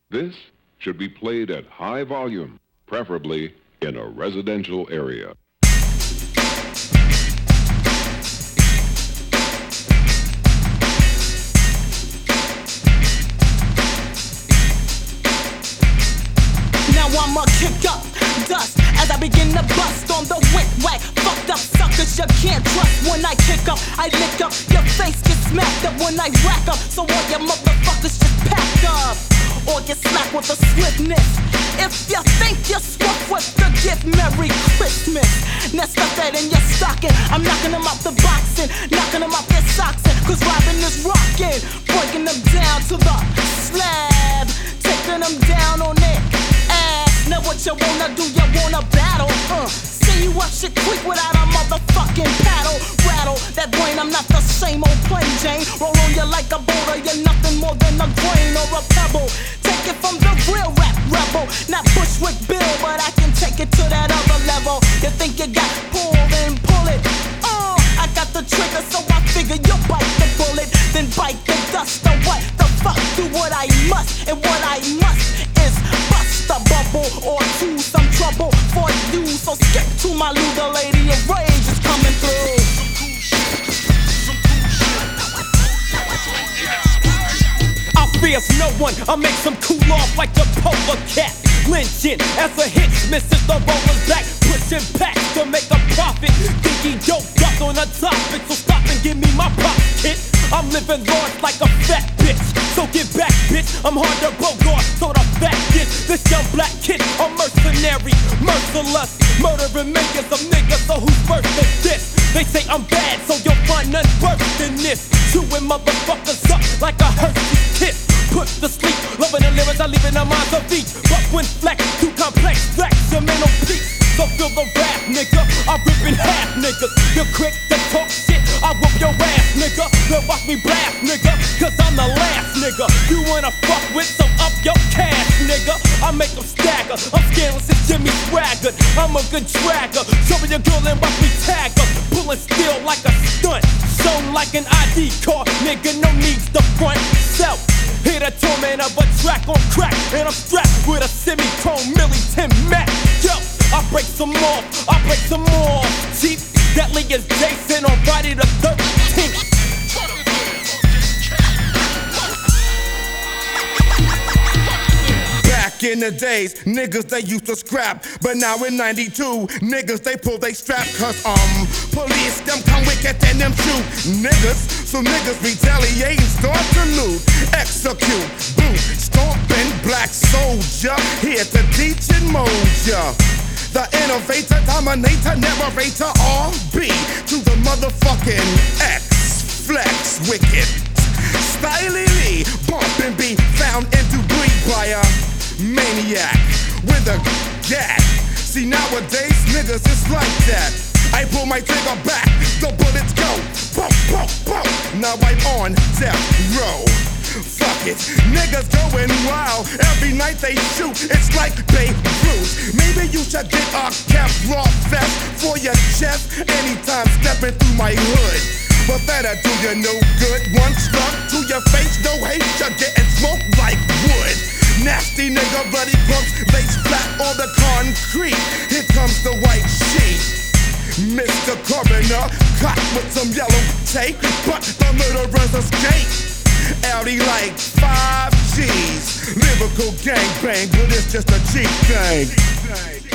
This should be played at high volume, preferably in a residential area. Now I'ma kick up dust as I begin to bust on the wick-wack. Fucked up suckers you can't trust. When I kick up, I lick up. Your face gets smacked up when I rack up. So all your motherfuckers just pack up or get slapped with a swiftness. If you think you're swift with the gift, Merry Christmas. Now stuff that in your stocking. I'm knocking them out the boxing, knocking them out their socks in. Cause Robin is rocking, breaking them down to the slab, taking them down on it. Now what you wanna do, you wanna battle, See you up shit quick without a motherfucking paddle. Rattle that brain, I'm not the same old plain Jane. Roll on you like a boulder, you're nothing more than a grain or a pebble. Take it from the real rap rebel. Not Bushwick Bill, but I can take it to that other level. You think you got pull, then pull it. I got the trigger, so I figure you'll bite the bullet, then bite the dust. Or what the fuck, do what I must, and what I must is bust a bubble or choose some trouble for you. So skip to my Luger, lady of rage is coming through. I fears no one, I make some cool off like the polar cat. Lynching as a hit, misses the roller's back, pushing back to make a profit. Think he doped up on a topic, so stop and give me my pop kit. I'm living large like a fat bitch, so get back, bitch. I'm hard to bogart, so the fact is this young black kid, a mercenary, merciless, murdering makers of niggas. So who's first is this? They say I'm bad, so you'll find none worse than this. Chewing motherfuckers up like a Hershey's kiss. Put to sleep, loving the lyrics, I leave in the minds of each. But when flex, too complex, flex, your man no peace. So feel the rap, nigga, I rip in half, niggas. You're quick to talk shit, I whoop your ass, nigga. Then watch me blast, nigga, cause I'm the last, nigga. You wanna fuck with, so up your cash, nigga. I make them stagger, I'm scandalous as Jimmy Swaggart. I'm a good dragger, show me your girl and watch me tag her. Pulling steel like a stunt, shown like an ID card, nigga, no needs to front self. Hear the torment of a track on crack, and I'm strapped with a semi-chrome Millington Mac. Yo, I break some off, I break some more. Cheap, deadly as Jason on Friday the 13th. Back in the days, niggas they used to scrap, but now in 92, niggas they pull they strap. Cause police them come wicked and them shoot niggas. So niggas retaliate and start to loot, execute, boot, stomping black soldier, here to teach and mold ya. The innovator, dominator, narrator, RB to the motherfucking X, flex, wicked. Styly Lee, bumpin' be found into breed by a maniac with a gat. See nowadays niggas it's like that. I pull my trigger back, the bullets go, boom, boom, boom. Now I'm on death row. Fuck it, niggas going wild. Every night they shoot, it's like Beirut. Maybe you should get a cap raw vest for your chest anytime stepping through my hood. But that'll do you no good. One struck to your face, no hate, you're getting smoked like wood. Nasty nigga, bloody punks, lace flat on the concrete. Here comes the white sheet. Mr. Coroner, caught with some yellow tape, but the murderers escape. Audi like 5 G's, lyrical gangbang, but it's just a cheap thing.